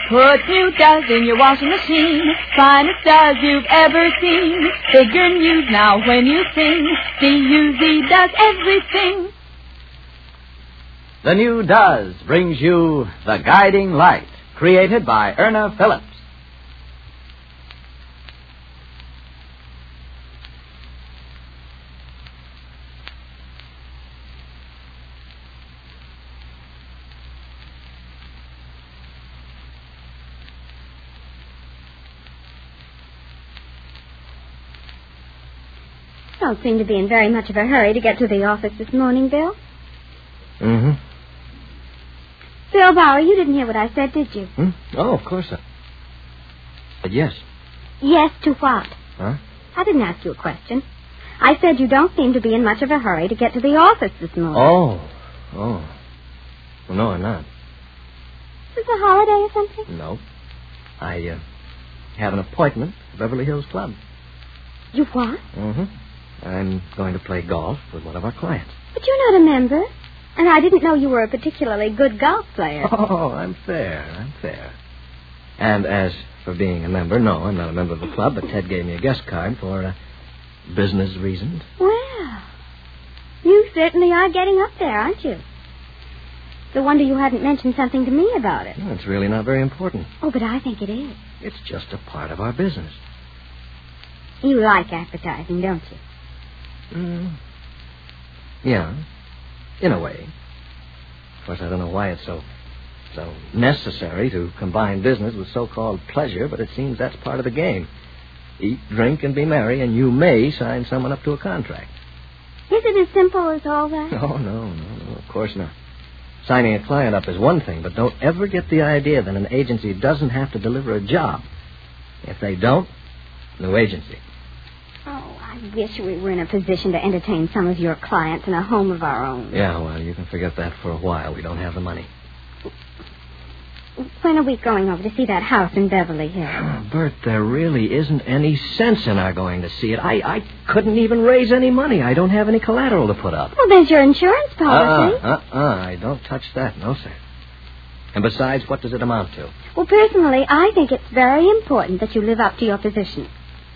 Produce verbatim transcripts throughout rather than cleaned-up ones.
Put new Does in your washing machine. Finest Does you've ever seen. Figure news now when you sing. D U Z does everything. The new Does brings you The Guiding Light, created by Erna Phillips. Don't seem to be in very much of a hurry to get to the office this morning, Bill. Mm-hmm. Bill Bauer, you didn't hear what I said, did you? Hmm? Oh, of course I... But yes. Yes to what? Huh? I didn't ask you a question. I said you don't seem to be in much of a hurry to get to the office this morning. Oh. Oh. Well, no, I'm not. Is this a holiday or something? No. I uh, have an appointment at Beverly Hills Club. You what? Mm-hmm. I'm going to play golf with one of our clients. But you're not a member. And I didn't know you were a particularly good golf player. Oh, I'm fair. I'm fair. And as for being a member, no, I'm not a member of the club, but Ted gave me a guest card for uh, business reasons. Well, you certainly are getting up there, aren't you? No wonder you hadn't mentioned something to me about it. Well, it's really not very important. Oh, but I think it is. It's just a part of our business. You like advertising, don't you? Mm. Yeah, in a way. Of course, I don't know why it's so so necessary to combine business with so-called pleasure, but it seems that's part of the game. Eat, drink, and be merry, and you may sign someone up to a contract. Is it as simple as all that? No, no, no, no, of course not. Signing a client up is one thing, but don't ever get the idea that an agency doesn't have to deliver a job. If they don't, no agency. Oh, I wish we were in a position to entertain some of your clients in a home of our own. Yeah, well, you can forget that for a while. We don't have the money. When are we going over to see that house in Beverly Hills? Oh, Bert, there really isn't any sense in our going to see it. I, I couldn't even raise any money. I don't have any collateral to put up. Well, there's your insurance policy. Uh-uh, uh-uh. I don't touch that. No, sir. And besides, what does it amount to? Well, personally, I think it's very important that you live up to your position.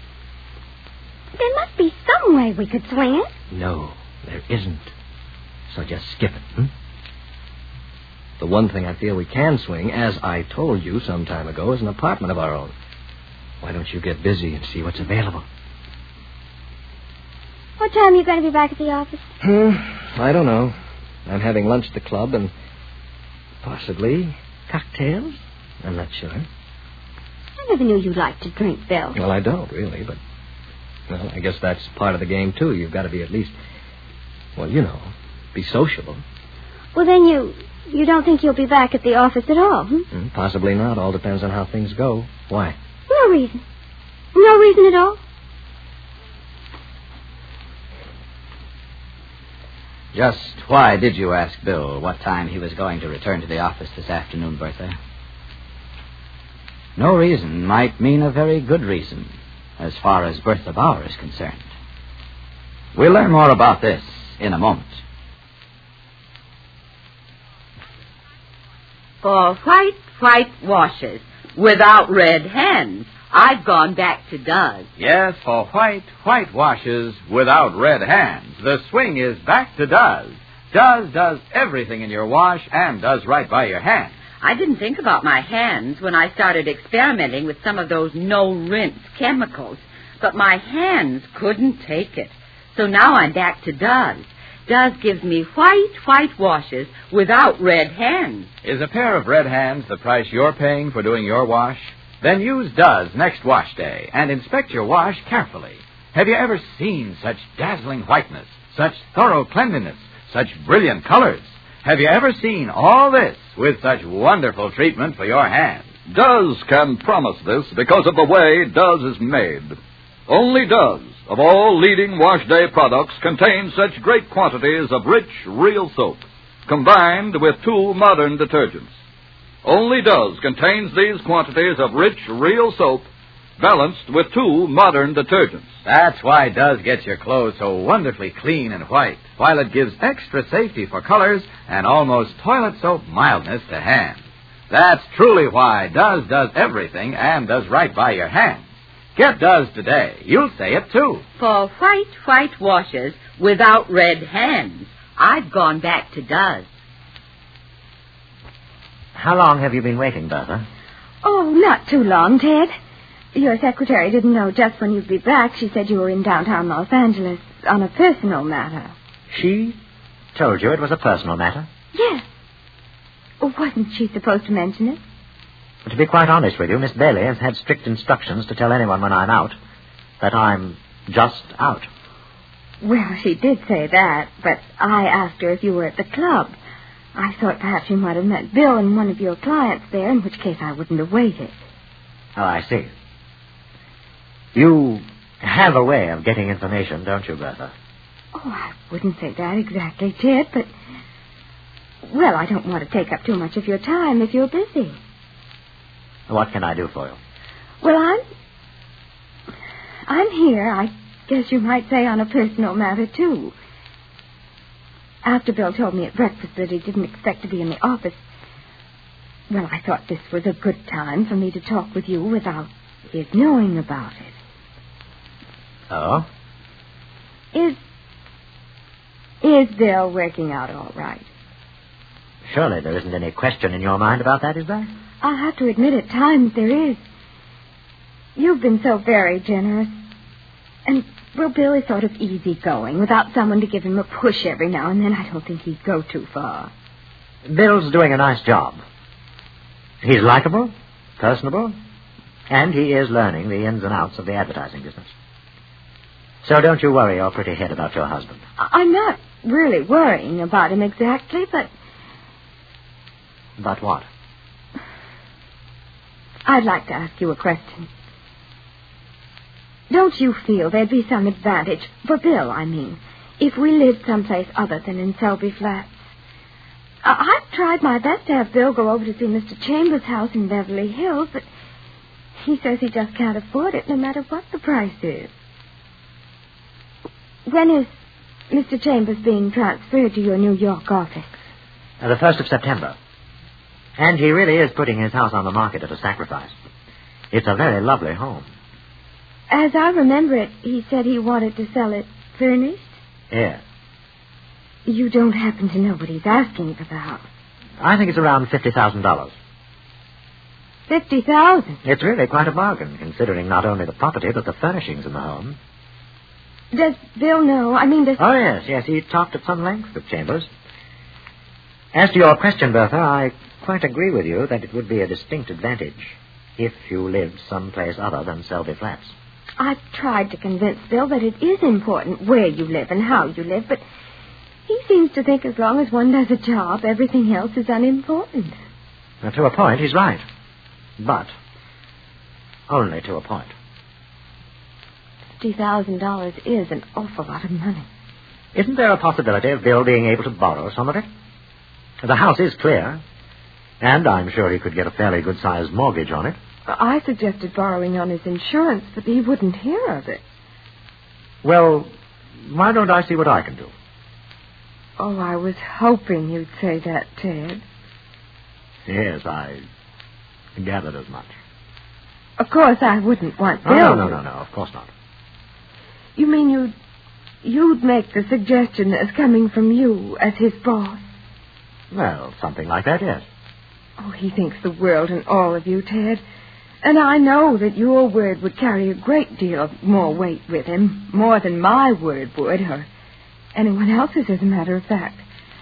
There must be some way we could swing it. No, there isn't. So just skip it, hmm? The one thing I feel we can swing, as I told you some time ago, is an apartment of our own. Why don't you get busy and see what's available? What time are you going to be back at the office? Hmm, I don't know. I'm having lunch at the club and possibly cocktails. I'm not sure. I never knew you liked to drink, Bill. Well, I don't, really, but... Well, I guess that's part of the game, too. You've got to be at least... Well, you know, be sociable. Well, then you... You don't think you'll be back at the office at all, hmm? Mm, possibly not. All depends on how things go. Why? No reason. No reason at all. Just why did you ask Bill what time he was going to return to the office this afternoon, Bertha? No reason might mean a very good reason, as far as Bertha Bauer is concerned. We'll learn more about this in a moment. For white, white washes without red hands, I've gone back to Does. Yes, for white, white washes without red hands, the swing is back to Does. Does does everything in your wash and does right by your hands. I didn't think about my hands when I started experimenting with some of those no-rinse chemicals, but my hands couldn't take it. So now I'm back to Does. Does gives me white, white washes without red hands. Is a pair of red hands the price you're paying for doing your wash? Then use Does next wash day and inspect your wash carefully. Have you ever seen such dazzling whiteness, such thorough cleanliness, such brilliant colors? Have you ever seen all this with such wonderful treatment for your hands? Does can promise this because of the way Does is made. Only Does, of all leading wash day products, contains such great quantities of rich, real soap, combined with two modern detergents. Only Does contains these quantities of rich, real soap, balanced with two modern detergents. That's why Does gets your clothes so wonderfully clean and white, while it gives extra safety for colors and almost toilet soap mildness to hands. That's truly why Does does everything and does right by your hands. Get Does today. You'll say it, too. For white, white washes without red hands, I've gone back to Does. How long have you been waiting, Bertha? Oh, not too long, Ted. Your secretary didn't know just when you'd be back. She said you were in downtown Los Angeles on a personal matter. She told you it was a personal matter? Yes. Oh, wasn't she supposed to mention it? To be quite honest with you, Miss Bailey has had strict instructions to tell anyone when I'm out that I'm just out. Well, she did say that, but I asked her if you were at the club. I thought perhaps you might have met Bill and one of your clients there, in which case I wouldn't have waited. Oh, I see. You have a way of getting information, don't you, Bertha? Oh, I wouldn't say that exactly, Ted, but... Well, I don't want to take up too much of your time if you're busy. What can I do for you? Well, I'm... I'm here, I guess you might say, on a personal matter, too. After Bill told me at breakfast that he didn't expect to be in the office, well, I thought this was a good time for me to talk with you without his knowing about it. Oh? Is... Is Bill working out all right? Surely there isn't any question in your mind about that, is there? I'll have to admit at times there is. You've been so very generous. And, well, Bill is sort of easygoing. Without someone to give him a push every now and then, I don't think he'd go too far. Bill's doing a nice job. He's likable, personable, and he is learning the ins and outs of the advertising business. So don't you worry your pretty head about your husband. I- I'm not really worrying about him exactly, but... But what? I'd like to ask you a question. Don't you feel there'd be some advantage, for Bill, I mean, if we lived someplace other than in Selby Flats? Uh, I've tried my best to have Bill go over to see Mister Chambers' house in Beverly Hills, but he says he just can't afford it no matter what the price is. When is Mister Chambers being transferred to your New York office? Uh, the first of September. And he really is putting his house on the market at a sacrifice. It's a very lovely home. As I remember it, he said he wanted to sell it furnished? Yes. You don't happen to know what he's asking for the house? I think it's around fifty thousand dollars. Fifty thousand? It's really quite a bargain, considering not only the property, but the furnishings in the home. Does Bill know? I mean, does... Oh, yes, yes. He talked at some length with Chambers. As to your question, Bertha, I quite agree with you that it would be a distinct advantage if you lived someplace other than Selby Flats. I've tried to convince Bill that it is important where you live and how you live, but he seems to think as long as one does a job, everything else is unimportant. Now, to a point, he's right. But only to a point. Fifty thousand dollars is an awful lot of money. Isn't there a possibility of Bill being able to borrow some of it? The house is clear, and I'm sure he could get a fairly good-sized mortgage on it. I suggested borrowing on his insurance, but he wouldn't hear of it. Well, why don't I see what I can do? Oh, I was hoping you'd say that, Ted. Yes, I gathered as much. Of course, I wouldn't want Oh, Bill. no, no, no, no, of course not. You mean you'd, you'd make the suggestion as coming from you as his boss? Well, something like that, yes. Oh, he thinks the world and all of you, Ted. And I know that your word would carry a great deal of more weight with him, more than my word would, or anyone else's, as a matter of fact.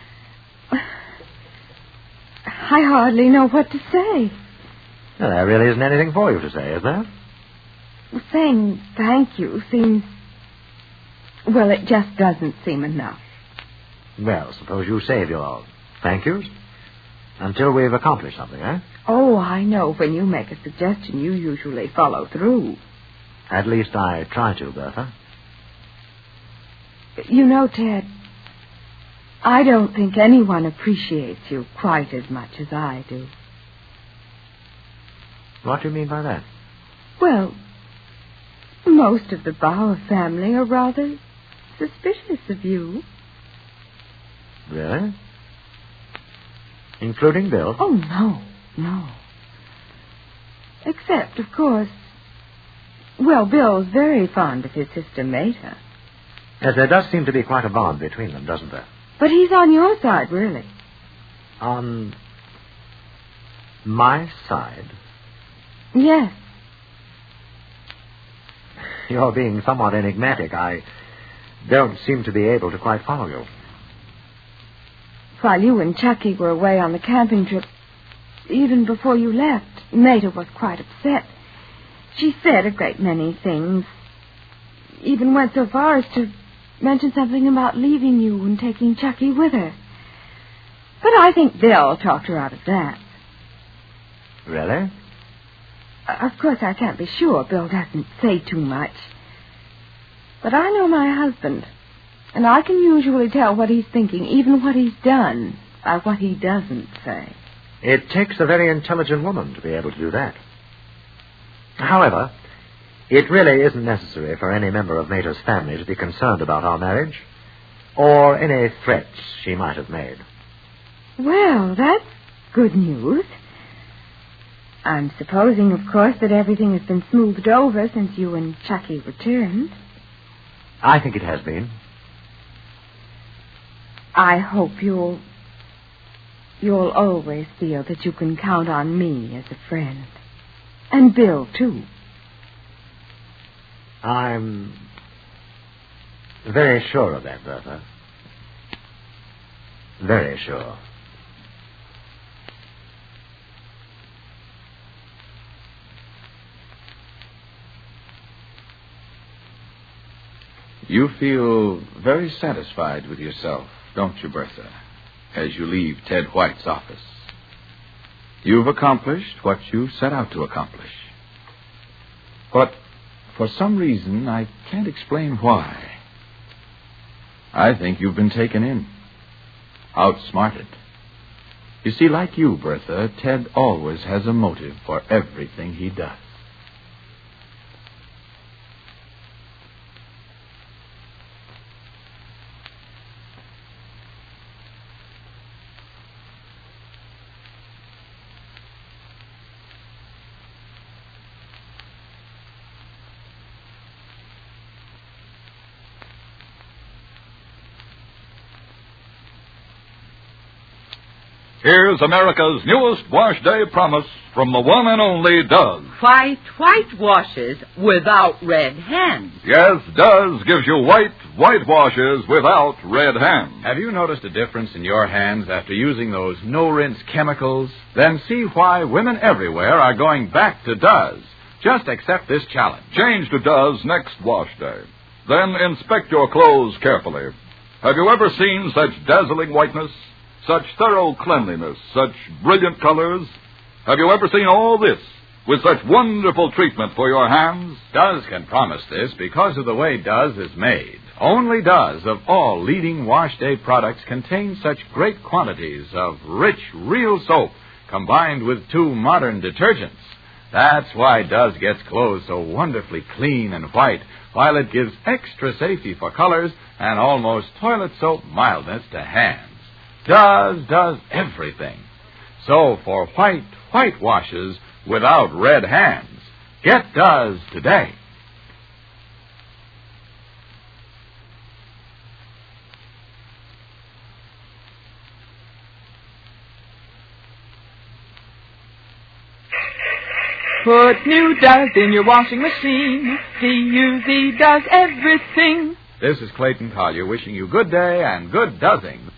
I hardly know what to say. Well, there really isn't anything for you to say, is there? Saying thank you seems... Well, it just doesn't seem enough. Well, suppose you save your thank yous until we've accomplished something, eh? Oh, I know when you make a suggestion, you usually follow through. At least I try to, Bertha. You know, Ted, I don't think anyone appreciates you quite as much as I do. What do you mean by that? Well, most of the Bauer family are rather suspicious of you. Really? Including Bill? Oh, no. No. Except, of course, well, Bill's very fond of his sister Mater. Yes, there does seem to be quite a bond between them, doesn't there? But he's on your side, really. On my side? Yes. You're being somewhat enigmatic. I don't seem to be able to quite follow you. While you and Chucky were away on the camping trip, even before you left, Mater was quite upset. She said a great many things. Even went so far as to mention something about leaving you and taking Chucky with her. But I think Bill talked her out of that. Really? Uh, of course, I can't be sure. Bill doesn't say too much. But I know my husband, and I can usually tell what he's thinking, even what he's done, by what he doesn't say. It takes a very intelligent woman to be able to do that. However, it really isn't necessary for any member of Mater's family to be concerned about our marriage, or any threats she might have made. Well, that's good news. I'm supposing, of course, that everything has been smoothed over since you and Chucky returned. I think it has been. I hope you'll... you'll always feel that you can count on me as a friend. And Bill, too. I'm very sure of that, Bertha. Very sure. You feel very satisfied with yourself, don't you, Bertha, as you leave Ted White's office? You've accomplished what you set out to accomplish. But for some reason, I can't explain why. I think you've been taken in, outsmarted. You see, like you, Bertha, Ted always has a motive for everything he does. Here's America's newest wash day promise from the one and only Duz. White, white washes without red hands. Yes, Duz gives you white, white washes without red hands. Have you noticed a difference in your hands after using those no-rinse chemicals? Then see why women everywhere are going back to Duz. Just accept this challenge. Change to Duz next wash day. Then inspect your clothes carefully. Have you ever seen such dazzling whiteness? Such thorough cleanliness, such brilliant colors? Have you ever seen all this with such wonderful treatment for your hands? Duz can promise this because of the way Duz is made. Only Duz of all leading wash day products contains such great quantities of rich, real soap combined with two modern detergents. That's why Duz gets clothes so wonderfully clean and white, while it gives extra safety for colors and almost toilet soap mildness to hands. Duz does everything. So for white, white washes without red hands, get Duz today. Put new Duz in your washing machine. D U Z does everything. This is Clayton Collier wishing you good day and good Duzing.